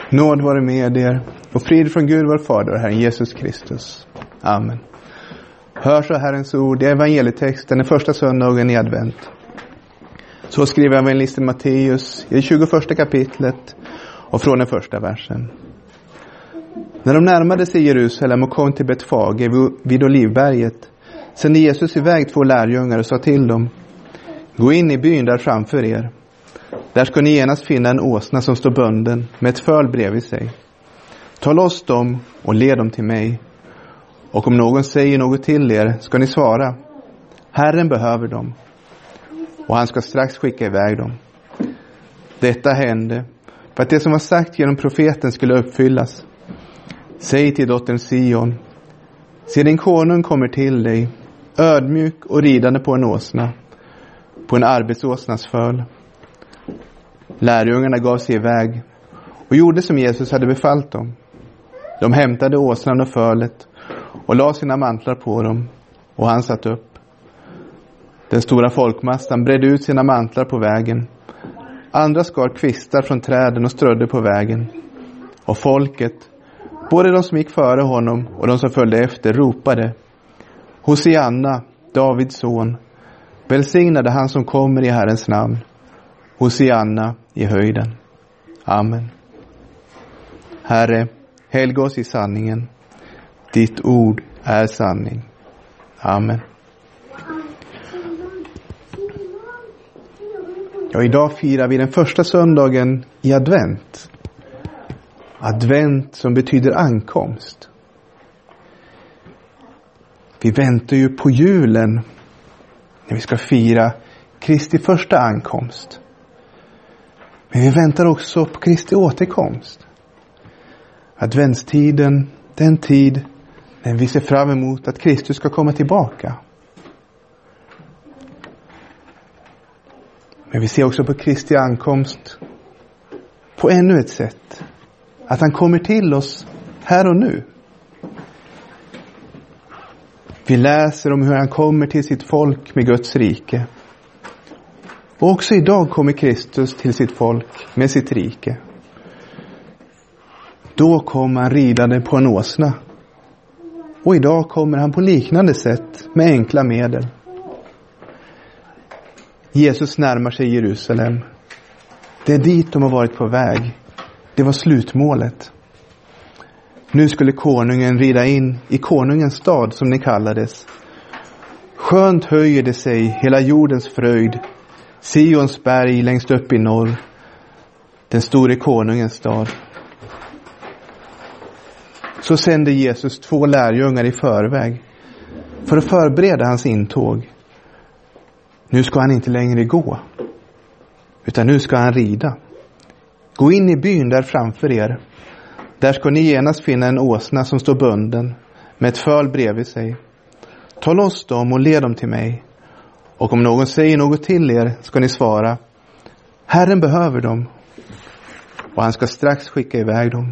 Nåd vare med er och frid från Gud vår Fader och Herren Jesus Kristus. Amen. Hör så Herrens ord i evangelietexten den första söndagen i advent. Så skriver evangelisten Matteus i det 21 kapitlet och från den första versen. När de närmade sig Jerusalem och kom till Betfage vid Olivberget sände Jesus iväg 2 lärjungar och sa till dem: gå in i byn där framför er. Där ska ni genast finna en åsna som står bunden med ett föl bredvid sig. Ta loss dem och led dem till mig. Och om någon säger något till er ska ni svara: Herren behöver dem. Och han ska strax skicka iväg dem. Detta hände för att det som var sagt genom profeten skulle uppfyllas. Säg till dottern Sion: se, din konung kommer till dig, ödmjuk och ridande på en åsna, på en arbetsåsnas föl. Lärjungarna gav sig iväg och gjorde som Jesus hade befallt dem. De hämtade åsnan och fölet och la sina mantlar på dem, och han satt upp. Den stora folkmassan bredde ut sina mantlar på vägen. Andra skar kvistar från träden och strödde på vägen. Och folket, både de som gick före honom och de som följde efter, ropade: Hosianna, Davids son, välsignade han som kommer i Herrens namn. Hosianna i höjden. Amen. Herre, helga oss i sanningen. Ditt ord är sanning. Amen. Ja, idag firar vi den första söndagen i advent. Advent som betyder ankomst. Vi väntar ju på julen när vi ska fira Kristi första ankomst. Men vi väntar också på Kristi återkomst. Adventstiden, den tid när vi ser fram emot att Kristus ska komma tillbaka. Men vi ser också på Kristi ankomst på ännu ett sätt. Att han kommer till oss här och nu. Vi läser om hur han kommer till sitt folk med Guds rike. Och också idag kommer Kristus till sitt folk med sitt rike. Då kommer han ridande på en åsna. Och idag kommer han på liknande sätt med enkla medel. Jesus närmar sig Jerusalem. Det är dit de har varit på väg. Det var slutmålet. Nu skulle konungen rida in i konungens stad, som det kallades. Skönt höjer det sig hela jordens fröjd. Sions berg längst upp i norr. Den store konungens stad. Så sände Jesus 2 lärjungar i förväg för att förbereda hans intåg. Nu ska han inte längre gå, utan nu ska han rida. Gå in i byn där framför er. Där ska ni genast finna en åsna som står bunden med ett föl bredvid sig. Ta loss dem och led dem till mig. Och om någon säger något till er ska ni svara: Herren behöver dem. Och han ska strax skicka iväg dem.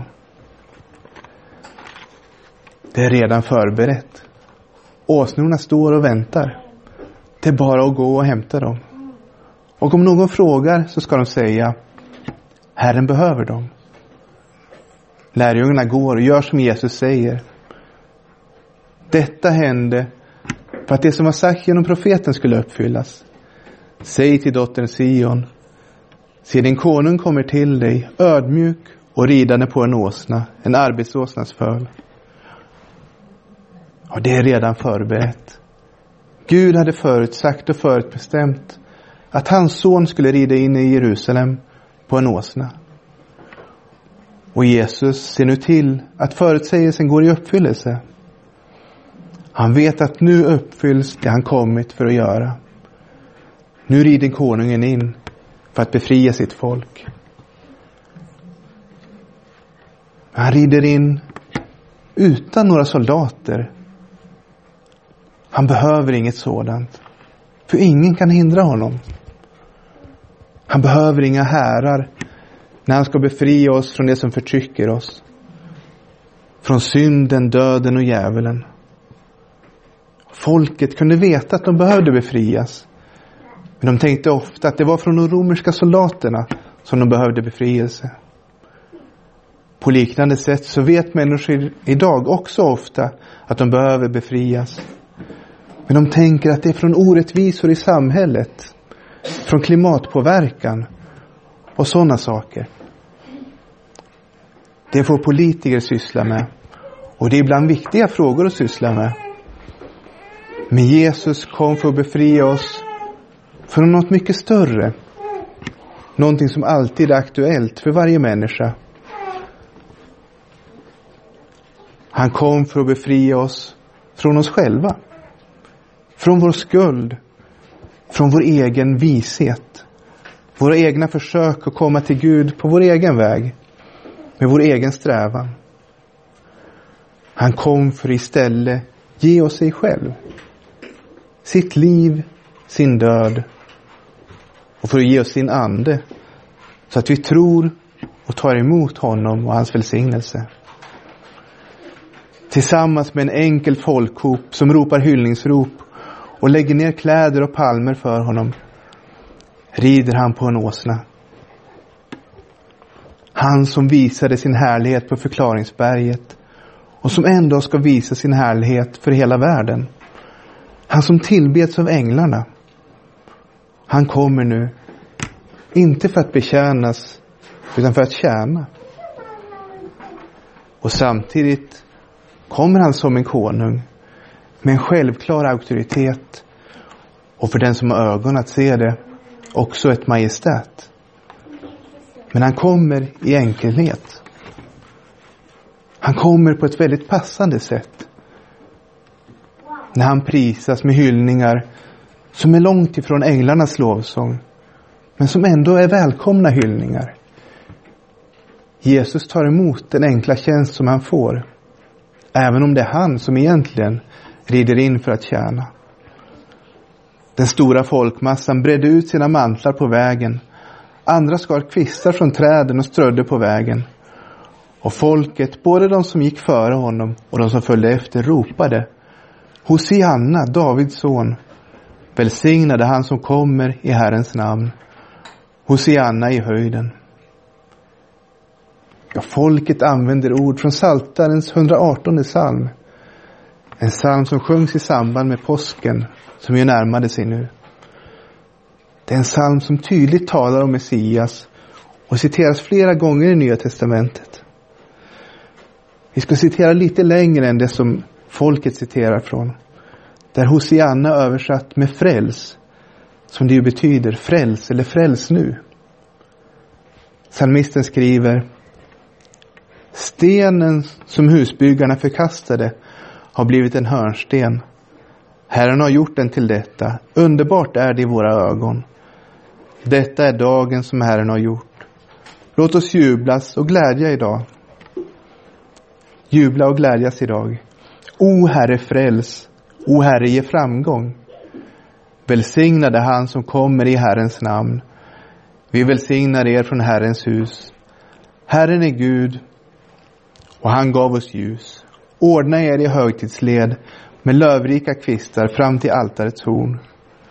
Det är redan förberett. Åsnorna står och väntar. Det är bara att gå och hämta dem. Och om någon frågar så ska de säga: Herren behöver dem. Lärjungarna går och gör som Jesus säger. Detta hände för att det som var sagt genom profeten skulle uppfyllas. Säg till dottern Sion: se, din konung kommer till dig, ödmjuk och ridande på en åsna, en arbetsåsnas föl. Och det är redan förberett. Gud hade förutsagt och förutbestämt att hans son skulle rida in i Jerusalem på en åsna. Och Jesus ser nu till att förutsägelsen går i uppfyllelse. Han vet att nu uppfylls det han kommit för att göra. Nu rider konungen in för att befria sitt folk. Han rider in utan några soldater. Han behöver inget sådant, för ingen kan hindra honom. Han behöver inga härar när han ska befria oss från det som förtrycker oss. Från synden, döden och djävulen. Folket kunde veta att de behövde befrias. Men de tänkte ofta att det var från de romerska soldaterna som de behövde befrielse. På liknande sätt så vet människor idag också ofta att de behöver befrias. Men de tänker att det är från orättvisor i samhället, från klimatpåverkan och sådana saker. Det får politiker syssla med, och det är ibland viktiga frågor att syssla med. Men Jesus kom för att befria oss från något mycket större. Någonting som alltid är aktuellt för varje människa. Han kom för att befria oss från oss själva. Från vår skuld. Från vår egen vishet. Våra egna försök att komma till Gud på vår egen väg. Med vår egen strävan. Han kom för att istället ge oss sig själv. Sitt liv, sin död. Och för att ge oss sin ande. Så att vi tror och tar emot honom och hans välsignelse. Tillsammans med en enkel folkhop som ropar hyllningsrop och lägger ner kläder och palmer för honom, rider han på en åsna. Han som visade sin härlighet på förklaringsberget och som ändå ska visa sin härlighet för hela världen. Han som tillbeds av änglarna. Han kommer nu, inte för att betjänas utan för att tjäna. Och samtidigt kommer han som en konung med en självklar auktoritet, och för den som har ögon att se det också ett majestät. Men han kommer i enkelhet. Han kommer på ett väldigt passande sätt. När han prisas med hyllningar som är långt ifrån änglarnas lovsång, men som ändå är välkomna hyllningar. Jesus tar emot den enkla tjänst som han får, även om det är han som egentligen rider in för att tjäna. Den stora folkmassan bredde ut sina mantlar på vägen. Andra skar kvistar från träden och strödde på vägen. Och folket, både de som gick före honom och de som följde efter, ropade: Hosianna, Davids son. Välsignade han som kommer i Herrens namn. Hosianna i höjden. Ja, folket använder ord från Psaltarens 118 psalm. En psalm som sjungs i samband med påsken, som ju närmade sig nu. Det är en psalm som tydligt talar om Messias och citeras flera gånger i Nya testamentet. Vi ska citera lite längre än det som folket citerar från. Där Hosianna översatt med fräls, som det ju betyder fräls eller fräls nu. Psalmisten skriver: Stenen som husbyggarna förkastade har blivit en hörnsten. Herren har gjort den till detta. Underbart är det i våra ögon. Detta är dagen som Herren har gjort. Låt oss jublas och glädja idag. Jubla och glädjas idag. O Herre, fräls. O Herre, ge framgång. Välsignade han som kommer i Herrens namn. Vi välsignar er från Herrens hus. Herren är Gud, och han gav oss ljus. Ordna er i högtidsled med lövrika kvistar fram till altarets horn.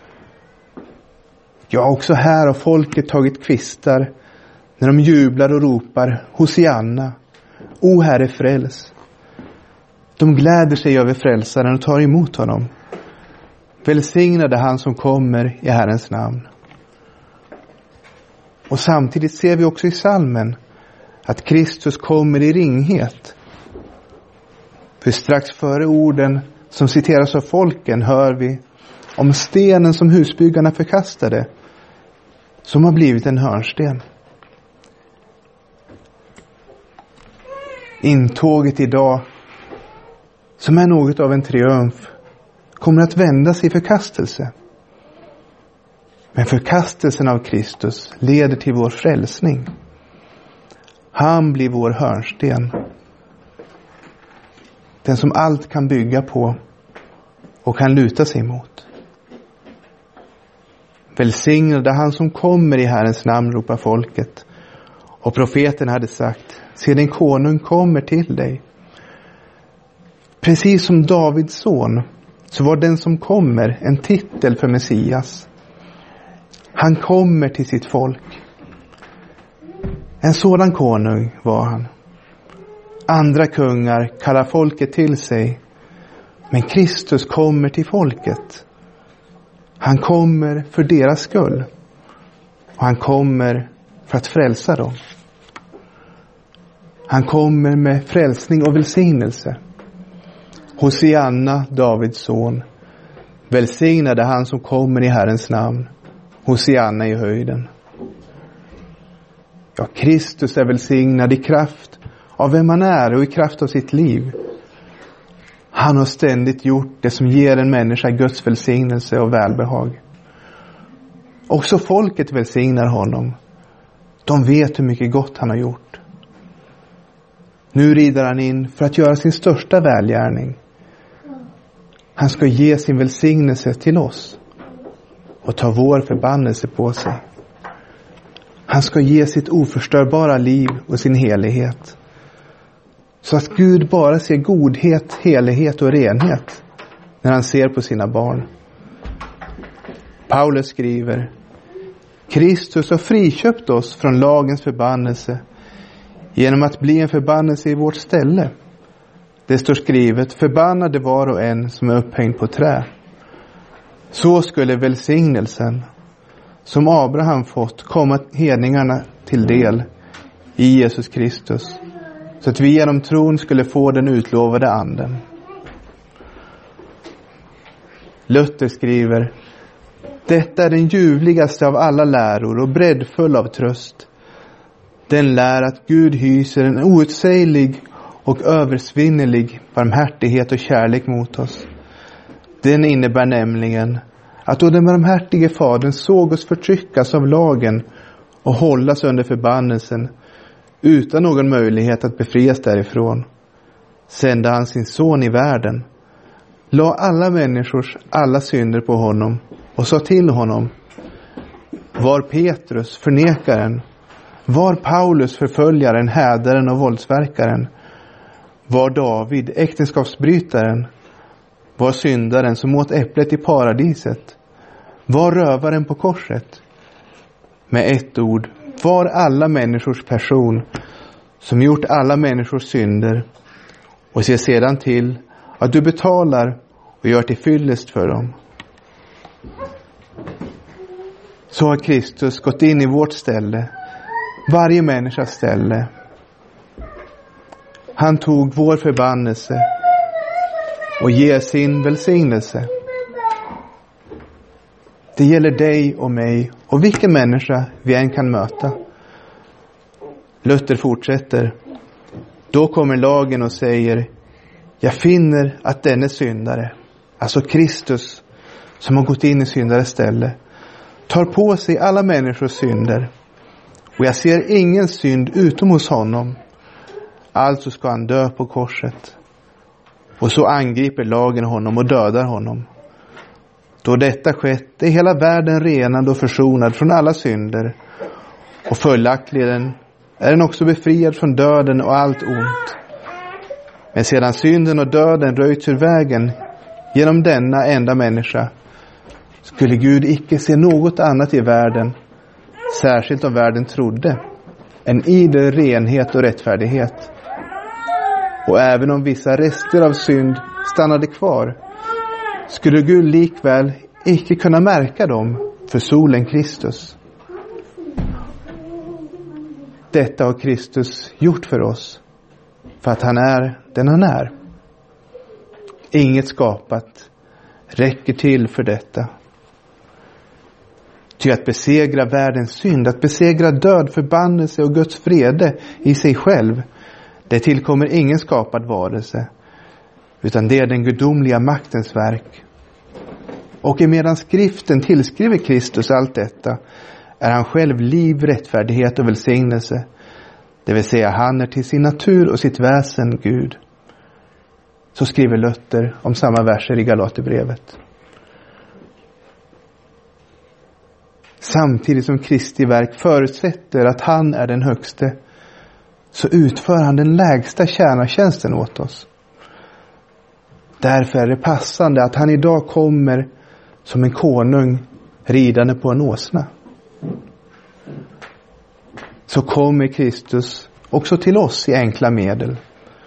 Ja, också här har folket tagit kvistar när de jublar och ropar Hosianna, O Herre, fräls. De gläder sig över frälsaren och tar emot honom. Välsignade han som kommer i Herrens namn. Och samtidigt ser vi också i psalmen att Kristus kommer i ringhet. För strax före orden som citeras av folken hör vi om stenen som husbyggarna förkastade, som har blivit en hörnsten. Intåget idag, som är något av en triumf, kommer att vändas i förkastelse. Men förkastelsen av Kristus leder till vår frälsning. Han blir vår hörnsten. Den som allt kan bygga på och kan luta sig mot. Välsignade han som kommer i Herrens namn, ropar folket. Och profeten hade sagt: se, din konung kommer till dig. Precis som Davids son så var den som kommer en titel för Messias. Han kommer till sitt folk. En sådan konung var han. Andra kungar kallar folket till sig. Men Kristus kommer till folket. Han kommer för deras skull. Och han kommer för att frälsa dem. Han kommer med frälsning och välsignelse. Hosianna, Davids son. Välsignade han som kommer i Herrens namn. Hosianna i höjden. Ja, Kristus är välsignad i kraft av vem han är och i kraft av sitt liv. Han har ständigt gjort det som ger en människa Guds välsignelse och välbehag. Också folket välsignar honom. De vet hur mycket gott han har gjort. Nu rider han in för att göra sin största välgärning. Han ska ge sin välsignelse till oss och ta vår förbannelse på sig. Han ska ge sitt oförstörbara liv och sin helighet. Så att Gud bara ser godhet, helighet och renhet när han ser på sina barn. Paulus skriver: Kristus har friköpt oss från lagens förbannelse genom att bli en förbannelse i vårt ställe. Det står skrivet: förbannade var och en som är upphängd på trä. Så skulle välsignelsen som Abraham fått komma hedningarna till del i Jesus Kristus, så att vi genom tron skulle få den utlovade anden. Luther skriver: detta är den ljuvligaste av alla läror och breddfull av tröst. Den lär att Gud hyser en outsäglig och översvinnelig barmhärtighet och kärlek mot oss. Den innebär nämligen att då den barmhärtige fadern såg oss förtryckas av lagen och hållas under förbannelsen utan någon möjlighet att befrias därifrån, sände han sin son i världen, la alla människors alla synder på honom och sa till honom: var Petrus förnekaren, var Paulus förföljaren, hädaren och våldsverkaren, var David äktenskapsbrytaren, var syndaren som åt äpplet i paradiset, var rövaren på korset. Med ett ord, var alla människors person som gjort alla människors synder, och se sedan till att du betalar och gör till fyllest för dem. Så har Kristus gått in i vårt ställe, varje människas ställe. Han tog vår förbannelse och ger sin välsignelse. Det gäller dig och mig och vilken människa vi än kan möta. Luther fortsätter: då kommer lagen och säger: jag finner att denne syndare, alltså Kristus som har gått in i syndares ställe, tar på sig alla människors synder, och jag ser ingen synd utom hos honom. Alltså ska han dö på korset. Och så angriper lagen honom och dödar honom. Då detta skett är hela världen renad och försonad från alla synder, och följaktligen är den också befriad från döden och allt ont. Men sedan synden och döden röjts ur vägen genom denna enda människa, skulle Gud icke se något annat i världen, särskilt om världen trodde, än idel renhet och rättfärdighet. Och även om vissa rester av synd stannade kvar, skulle Gud likväl icke kunna märka dem för solen Kristus. Detta har Kristus gjort för oss, för att han är den han är. Inget skapat räcker till för detta. Ty att besegra världens synd, att besegra död, förbannelse och Guds vrede i sig själv, det tillkommer ingen skapad varelse, utan det är den gudomliga maktens verk. Och emedan skriften tillskriver Kristus allt detta, är han själv liv, rättfärdighet och välsignelse. Det vill säga, han är till sin natur och sitt väsen Gud. Så skriver Luther om samma verser i Galaterbrevet. Samtidigt som Kristi verk förutsätter att han är den högste, så utför han den lägsta tjänartjänsten åt oss. Därför är det passande att han idag kommer som en konung ridande på en åsna. Så kommer Kristus också till oss i enkla medel,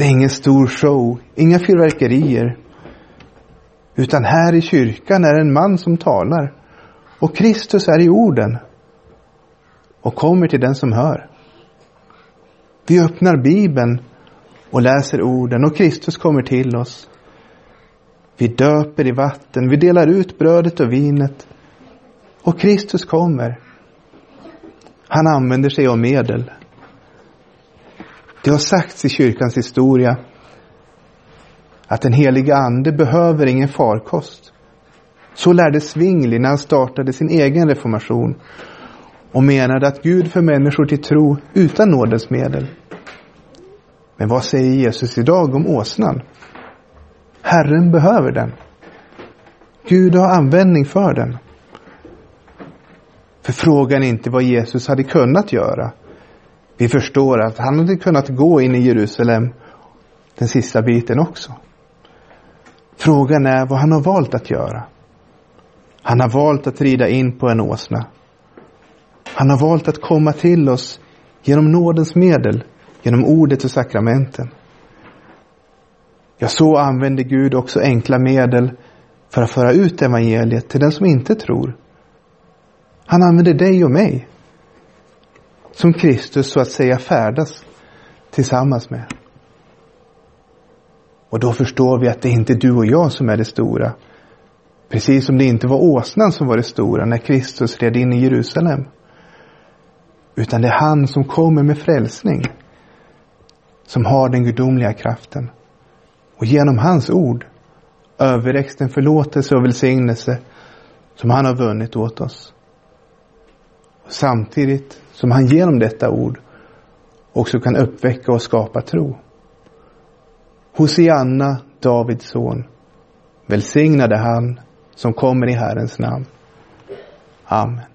Det är ingen stor show, inga fyrverkerier. Utan här i kyrkan är en man som talar. Och Kristus är i orden. Och kommer till den som hör. Vi öppnar Bibeln och läser orden. Och Kristus kommer till oss. Vi döper i vatten. Vi delar ut brödet och vinet. Och Kristus kommer. Han använder sig av medel. Det har sagts i kyrkans historia att den heliga ande behöver ingen farkost. Så lärde Zwingli när han startade sin egen reformation och menade att Gud för människor till tro utan nådens medel. Men vad säger Jesus idag om åsnan? Herren behöver den. Gud har användning för den. För frågan är inte vad Jesus hade kunnat göra. Vi förstår att han hade kunnat gå in i Jerusalem den sista biten också. Frågan är vad han har valt att göra. Han har valt att rida in på en åsna. Han har valt att komma till oss genom nådens medel, genom ordet och sakramenten. Ja, så använder Gud också enkla medel för att föra ut evangeliet till den som inte tror. Han använder dig och mig som Kristus så att säga färdas tillsammans med. Och då förstår vi att det inte är du och jag som är det stora. Precis som det inte var åsnan som var det stora när Kristus red in i Jerusalem. Utan det är han som kommer med frälsning. Som har den gudomliga kraften. Och genom hans ord överräcks den förlåtelse och välsignelse som han har vunnit åt oss. Och samtidigt som han genom detta ord också kan uppväcka och skapa tro. Hosianna, Davids son, välsignade han som kommer i Herrens namn. Amen.